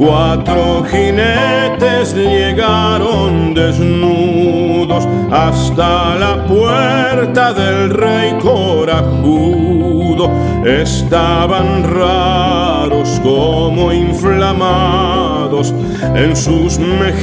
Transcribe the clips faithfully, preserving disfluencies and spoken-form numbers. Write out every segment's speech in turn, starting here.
Cuatro jinetes llegaron desnudos hasta la puerta del rey corajudo. Estaban raros como inflamados, en sus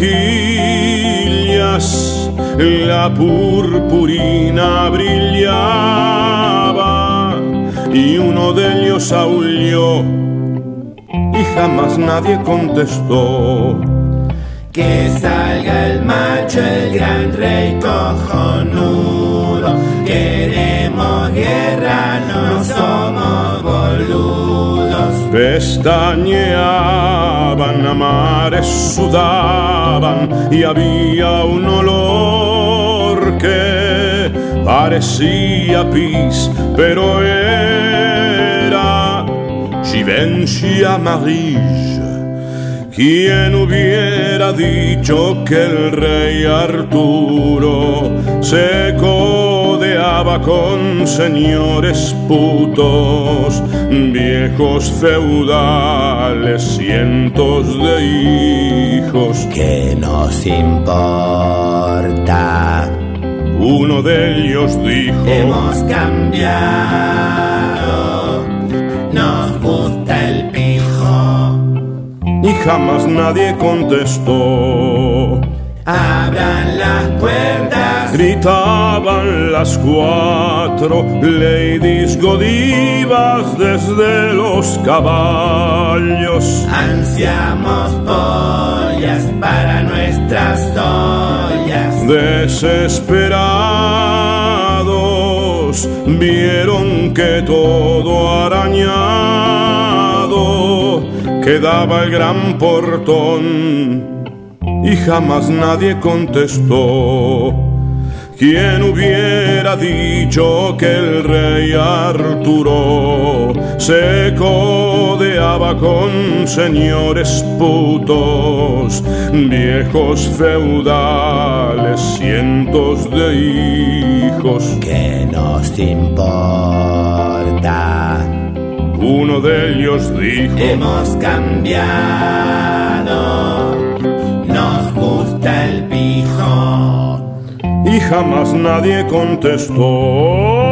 mejillas la purpurina brillaba, y uno de ellos aulló y jamás nadie contestó. Que salga el macho, el gran rey cojonudo. Queremos guerra, no somos boludos. Pestañeaban, a mares sudaban, y había un olor que parecía pis, pero era Givenchy amarille. ¿Quién hubiera dicho que el rey Arturo se codeaba con señores putos, viejos feudales, cientos de hijos? ¿Qué nos importa? Uno de ellos dijo: hemos cambiado, nos gusta el pijo. Y jamás nadie contestó. Abran las puertas, gritaban las cuatro ladies godivas desde los caballos. Ansiamos pollas para nuestras ollas. Desesperados vieron que todo arañado quedaba el gran portón, y jamás nadie contestó. ¿Quién hubiera dicho que el rey Arturo se codeaba con señores putos, viejos feudales, cientos de hijos? ¿Qué nos importa? Uno de ellos dijo: hemos cambiado, nos gusta el pijo. Y jamás nadie contestó.